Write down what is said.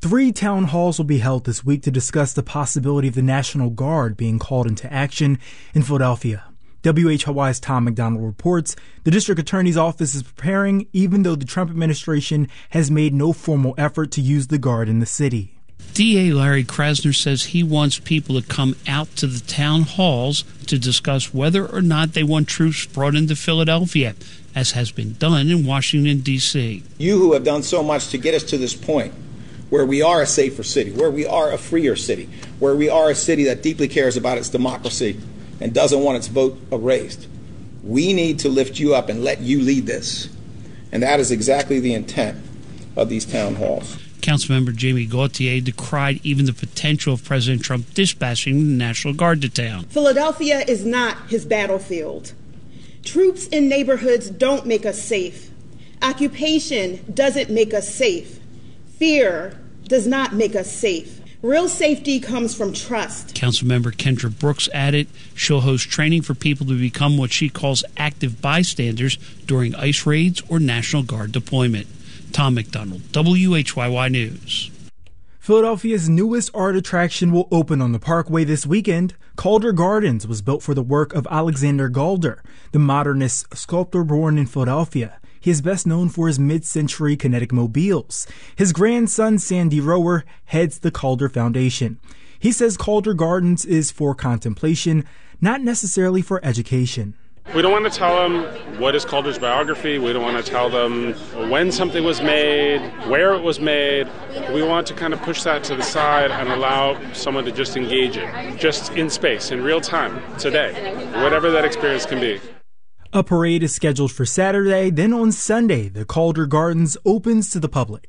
3 town halls will be held this week to discuss the possibility of the National Guard being called into action in Philadelphia. WHYY's Tom McDonald reports the district attorney's office is preparing, even though the Trump administration has made no formal effort to use the Guard in the city. DA Larry Krasner says he wants people to come out to the town halls to discuss whether or not they want troops brought into Philadelphia, as has been done in Washington, D.C. You who have done so much to get us to this point where we are a safer city, where we are a freer city, where we are a city that deeply cares about its democracy and doesn't want its vote erased. We need to lift you up and let you lead this. And that is exactly the intent of these town halls. Councilmember Jamie Gauthier decried even the potential of President Trump dispatching the National Guard to town. Philadelphia is not his battlefield. Troops in neighborhoods don't make us safe. Occupation doesn't make us safe. Fear does not make us safe. Real safety comes from trust. Councilmember Kendra Brooks added she'll host training for people to become what she calls active bystanders during ICE raids or National Guard deployment. Tom McDonald, WHYY News. Philadelphia's newest art attraction will open on the Parkway this weekend. Calder Gardens was built for the work of Alexander Calder, the modernist sculptor born in Philadelphia. He is best known for his mid-century kinetic mobiles. His grandson, Sandy Rower, heads the Calder Foundation. He says Calder Gardens is for contemplation, not necessarily for education. We don't want to tell them what is Calder's biography. We don't want to tell them when something was made, where it was made. We want to kind of push that to the side and allow someone to just engage it, just in space, in real time, today, whatever that experience can be. A parade is scheduled for Saturday. Then on Sunday, the Calder Gardens opens to the public.